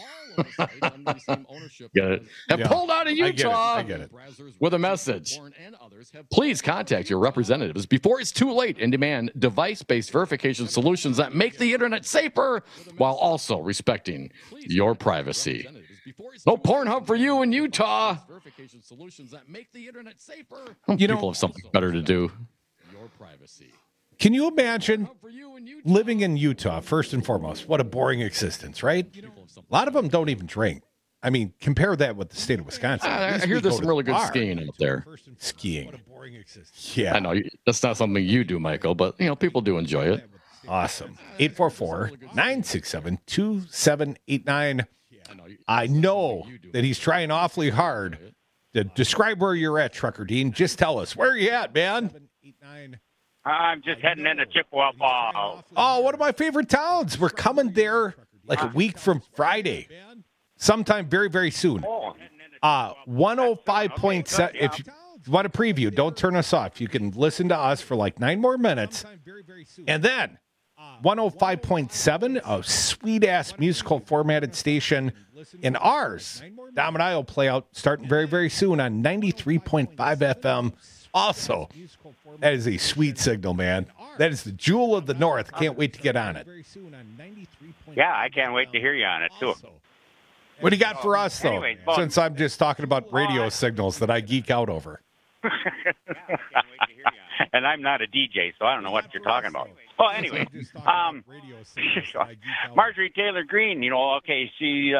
Get it? Have pulled out of Utah I get it. with a message. Please contact your representatives before it's too late and demand device-based verification solutions that make the internet safer while also respecting your privacy. No Pornhub for you in Utah. People have something better to do. Can you imagine living in Utah, first and foremost? What a boring existence, right? A lot of them don't even drink. I mean, compare that with the state of Wisconsin. I hear there's some really good skiing up there. Skiing. Yeah. I know that's not something you do, Michael, but people do enjoy it. Awesome. 844-967-2789. I know that he's trying awfully hard to describe where you're at, Trucker Dean. Just tell us, where are you at, man? I'm just heading into Chippewa Falls. Oh, one of my favorite towns. We're coming there like a week from Friday. Sometime very, very soon. 105.7. If you want a preview, don't turn us off. You can listen to us for like 9 more minutes. And then 105.7, a sweet-ass musical formatted station. And ours, Dom and I will play out starting very, very soon on 93.5 FM. Also, that is a sweet signal, man. That is the jewel of the North. Can't wait to get on it. Yeah, I can't wait to hear you on it, too. What do you got for us, though? Anyways, since I'm just talking about radio signals that I geek out over. And I'm not a DJ, so I don't know what you're talking about. Well, anyway, Marjorie Taylor Greene, okay, she,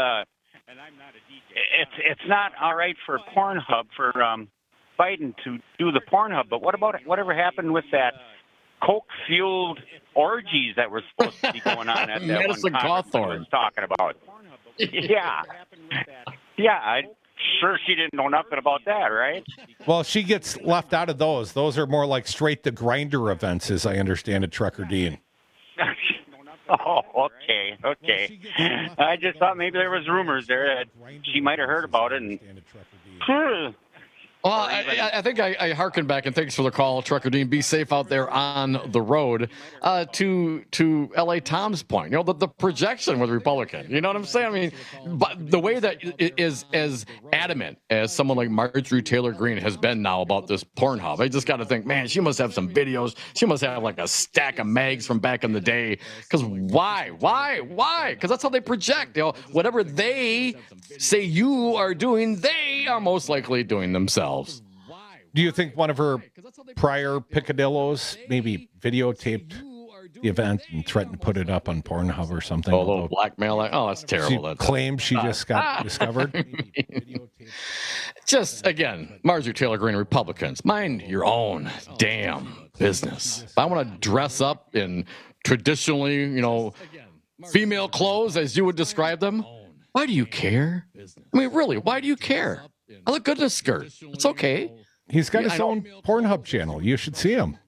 it's not all right for Pornhub, for Biden to do the Pornhub, but what about whatever happened with that coke-fueled orgies that were supposed to be going on at that Madison one conference we were talking about? Yeah. I'm sure she didn't know nothing about that, right? Well, she gets left out of those. Those are more like straight to grinder events, as I understand it, Trucker Dean. Oh, okay. I just thought maybe there was rumors there that she might have heard about it. And well, I think I hearken back, and thanks for the call, Trucker Dean. Be safe out there on the road. To L.A. Tom's point, the projection with Republican. You know what I'm saying? I mean, but the way that is as adamant as someone like Marjorie Taylor Greene has been now about this Pornhub, I just got to think, man, she must have some videos. She must have like a stack of mags from back in the day. Because why? Because that's how they project. Whatever they say you are doing, they are most likely doing themselves. Do you think one of her prior picadillos maybe videotaped the event and threatened to put it up on Pornhub or something? A little blackmail. That's terrible. She claims she just got discovered. Just, again, Marjorie Taylor Greene, Republicans, mind your own damn business. If I want to dress up in traditionally, female clothes as you would describe them, why do you care? I mean, really, why do you care? I look good in a skirt. It's okay. He's got his own Pornhub channel. You should see him.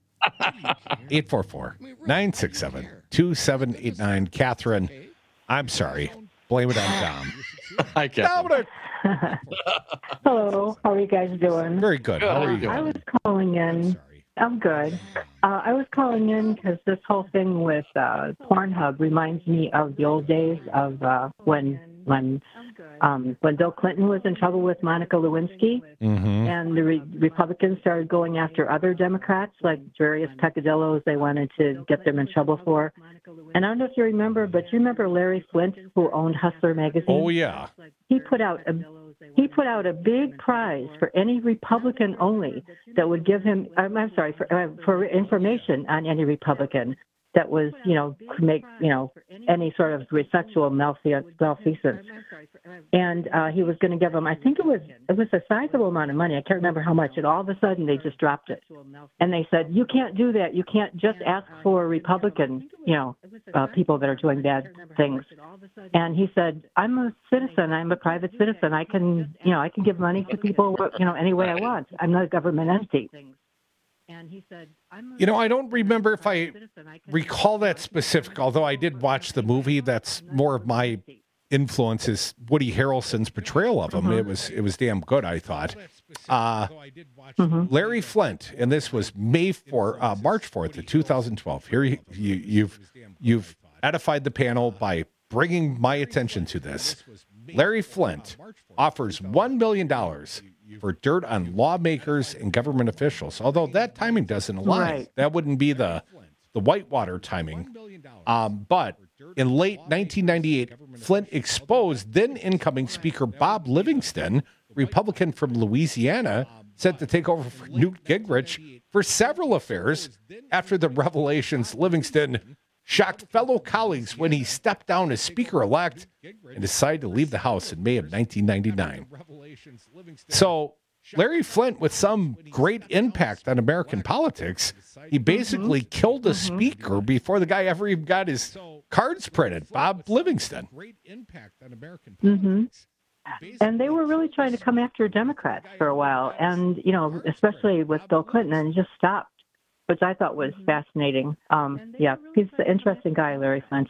844-967-2789. Catherine, I'm sorry. Blame it on Dom. Hi, Catherine. Hello. How are you guys doing? Very good. How are you doing? I was calling in I'm good. I was calling in because this whole thing with Pornhub reminds me of the old days of when Bill Clinton was in trouble with Monica Lewinsky, and the Republicans started going after other Democrats, like various peccadillos they wanted to get them in trouble for. And I don't know if you remember, but you remember Larry Flint, who owned Hustler magazine? Oh, yeah. He put out a big prize for any Republican only that would give him, for information on any Republican that was, make, any sort of sexual malfeasance. And he was going to give him, I think it was a sizable amount of money. I can't remember how much. And all of a sudden they just dropped it. And they said, you can't do that. You can't just ask for Republican, people that are doing bad things. And he said, I'm a citizen. I'm a private citizen. I can give money to people, any way I want. I'm not a government entity. And he said, I don't remember if I recall that specific, although I did watch the movie. That's more of my influence is Woody Harrelson's portrayal of him. It was damn good, I thought. Larry Flint, and this was March 4th of 2012. Here you've edified the panel by bringing my attention to this. Larry Flint offers $1 million for dirt on lawmakers and government officials, although that timing doesn't align. Right. That wouldn't be the Whitewater timing. But in late 1998, Flint exposed then incoming Speaker Bob Livingston, Republican from Louisiana, set to take over for Newt Gingrich for several affairs. After the revelations, Livingston shocked fellow colleagues when he stepped down as Speaker-elect and decided to leave the House in May of 1999. So Larry Flint, with some great impact on American politics, he basically killed a speaker before the guy ever even got his cards printed, Bob Livingston. And they were really trying to come after Democrats for a while, and, especially with Bill Clinton, and just stopped, which I thought was fascinating. He's an interesting guy, Larry Flint.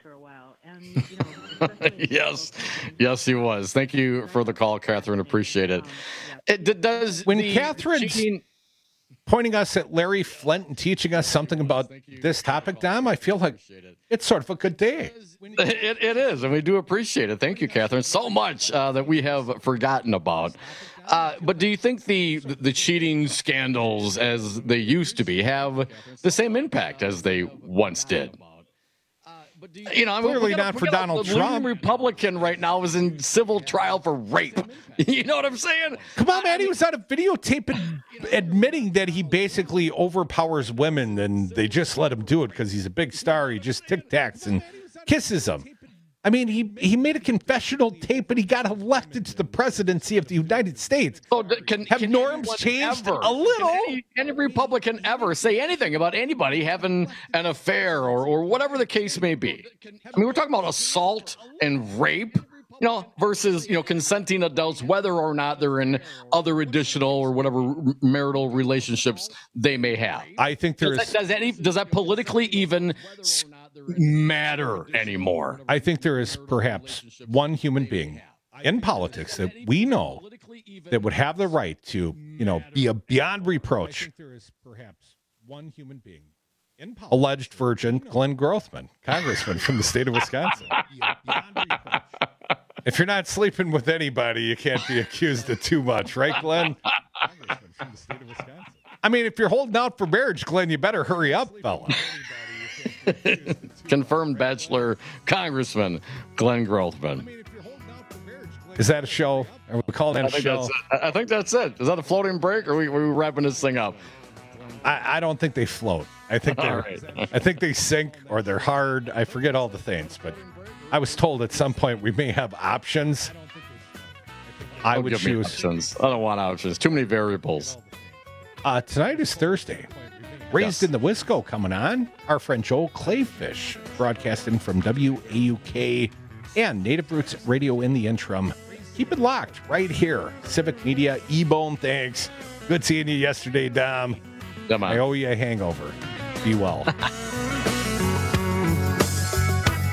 Yes, he was. Thank you for the call, Catherine. Appreciate it. Catherine's pointing us at Larry Flint and teaching us something about this topic, Dom, I feel like it's sort of a good day. It is, and we do appreciate it. Thank you, Catherine, so much that we have forgotten about. But do you think the cheating scandals, as they used to be, have the same impact as they once did? Clearly not for Donald Trump. The leading Republican right now is in civil trial for rape. You know what I'm saying? Come on, man. He was on a videotape admitting that he basically overpowers women, and they just let him do it because he's a big star. He just tic-tacs and kisses them. I mean, he made a confessional tape, and he got elected to the presidency of the United States. So can norms changed a little? Any Republican ever say anything about anybody having an affair or whatever the case may be? I mean, we're talking about assault and rape, versus, consenting adults, whether or not they're in other additional or whatever marital relationships they may have. I think does that politically even matter anymore? I think there is perhaps one human being in politics that we know that would have the right to, be beyond reproach. Alleged virgin Glenn Grothman, congressman from the state of Wisconsin. If you're not sleeping with anybody, you can't be accused of too much, right, Glenn? I mean, if you're holding out for marriage, Glenn, you better hurry up, fella. Confirmed bachelor Congressman Glenn Grothman. Is that a show? Are we calling that a show? I think that's it. Is that a floating break, or are we wrapping this thing up? I don't think they float. I think I think they sink, or they're hard. I forget all the things, but I was told at some point we may have options. I would choose options. I don't want options. Too many variables. Tonight is Thursday. Raised in the Wisco coming on. Our friend Joel Clayfish broadcasting from WAUK and Native Roots Radio in the interim. Keep it locked right here. Civic Media, E-Bone, thanks. Good seeing you yesterday, Dom. I owe you a hangover. Be well.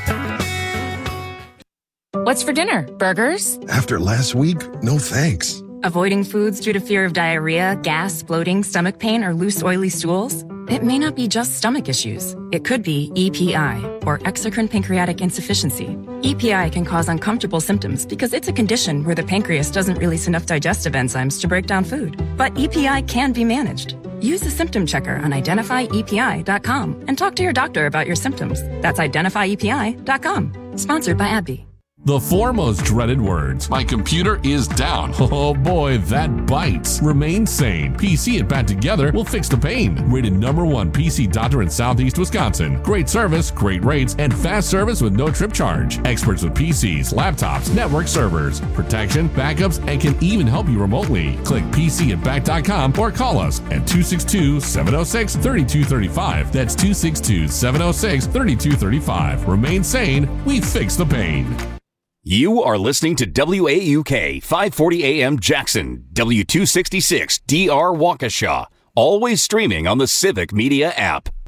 What's for dinner? Burgers? After last week, no thanks. Avoiding foods due to fear of diarrhea, gas, bloating, stomach pain, or loose, oily stools? It may not be just stomach issues. It could be EPI, or exocrine pancreatic insufficiency. EPI can cause uncomfortable symptoms because it's a condition where the pancreas doesn't release enough digestive enzymes to break down food. But EPI can be managed. Use the symptom checker on identifyepi.com and talk to your doctor about your symptoms. That's identifyepi.com. Sponsored by AbbVie. The four most dreaded words. My computer is down. Oh boy, that bites. Remain sane. PC and Pat together will fix the pain. Rated #1 PC doctor in Southeast Wisconsin. Great service, great rates, and fast service with no trip charge. Experts with PCs, laptops, network servers, protection, backups, and can even help you remotely. Click PCandBack.com or call us at 262-706-3235. That's 262-706-3235. Remain sane. We fix the pain. You are listening to WAUK 540 AM Jackson, W266 DR Waukesha, always streaming on the Civic Media app.